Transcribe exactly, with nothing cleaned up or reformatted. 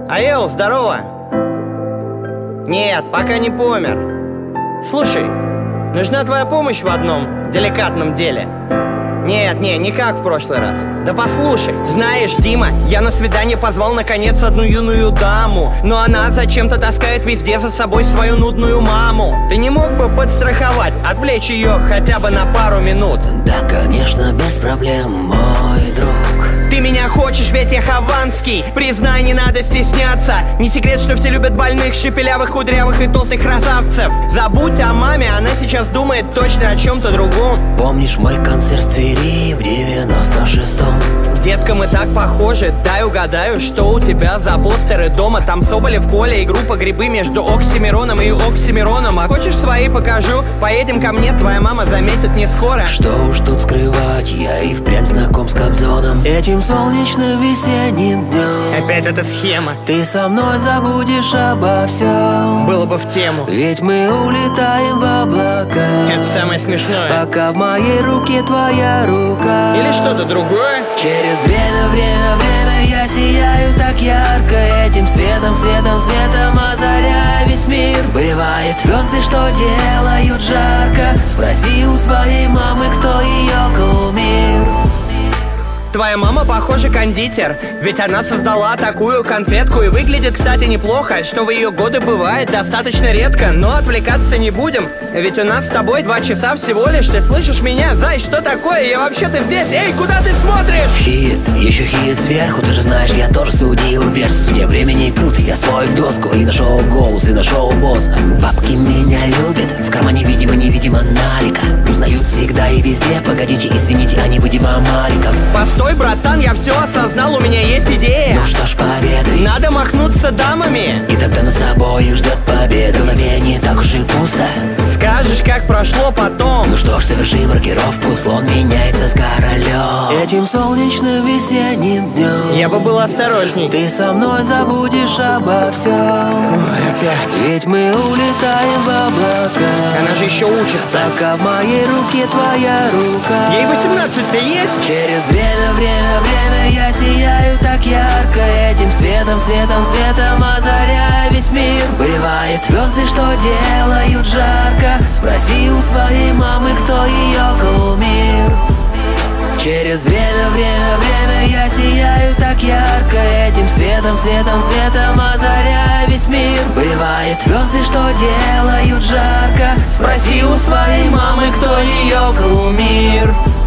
Айо, здорово. Нет, пока не помер. Слушай, нужна твоя помощь в одном деликатном деле. Нет, не, не как в прошлый раз. Да послушай, знаешь, Дима, я на свидание позвал наконец одну юную даму, но она зачем-то таскает везде за собой свою нудную маму. Ты не мог бы подстраховать, отвлечь ее хотя бы на пару минут? Да, конечно, без проблем, мой друг. Ты меня хочешь, ведь я хованский. Признай, не надо стесняться. Не секрет, что все любят больных, шепелявых, кудрявых и толстых красавцев. Забудь о маме, она сейчас думает точно о чем-то другом. Помнишь мой концерт в Твери в девяносто шестом? Детка, мы так похожи. Дай угадаю, что у тебя за постеры дома. Там Соболев, Коля и группа Грибы между Оксимироном и Оксимироном. А хочешь, свои покажу? Поедем ко мне, твоя мама заметит не скоро. Что уж тут скрывать, я и впрямь знаком с Кобзоном. Этим солнечным весенним днем опять эта схема. Ты со мной забудешь обо всем. Было бы в тему. Ведь мы улетаем в облака. Это самое смешное. Пока в моей руке твоя рука. Или что-то другое. Через время, время, время я сияю так ярко. Этим светом, светом, светом озаряя весь мир. Бывает звезды, что делают жарко. Спроси у своей мамы, кто ее кумир. Твоя мама, похоже, кондитер, ведь она создала такую конфетку. И выглядит, кстати, неплохо, что в ее годы бывает достаточно редко. Но отвлекаться не будем, ведь у нас с тобой два часа всего лишь. Ты слышишь меня? Зай, что такое? Я вообще-то здесь. Эй, куда ты смотришь? Хит, еще хит сверху. Ты же знаешь, я тоже судил версус. Мне времени крут, я свой в доску. И нашел голос, и нашел босс. Бабки меня любят, в кармане видимо-невидимо налика. Узнают всегда и везде. Погодите, извините, они видимо маликов. Стой, братан, я все осознал, у меня есть идея. Ну что ж, победой надо махнуться дамами. И тогда нас обоих ждет победа. В голове не так уж и пусто. Скажешь, как прошло потом. Ну что ж, соверши маркировку. Слон меняется с королем. Этим солнечным весенним днем я бы был осторожней. Ты со мной забудешь обо всем. Ой, опять. Ведь мы улетаем в облака. Она же еще учится. Пока в моей руке твоя рука. Ей восемнадцать-то есть? Через время, время, время я сияю так ярко. Этим светом, светом, светом озаряя весь мир. Бывает звезды, что делают жарко. Спроси у своей мамы, кто ее кумир. Через время, время, время я сияю так ярко. Этим светом, светом, светом озаряя весь мир. Бывает звезды, что делают жарко. Спроси у своей мамы, кто ее кумир.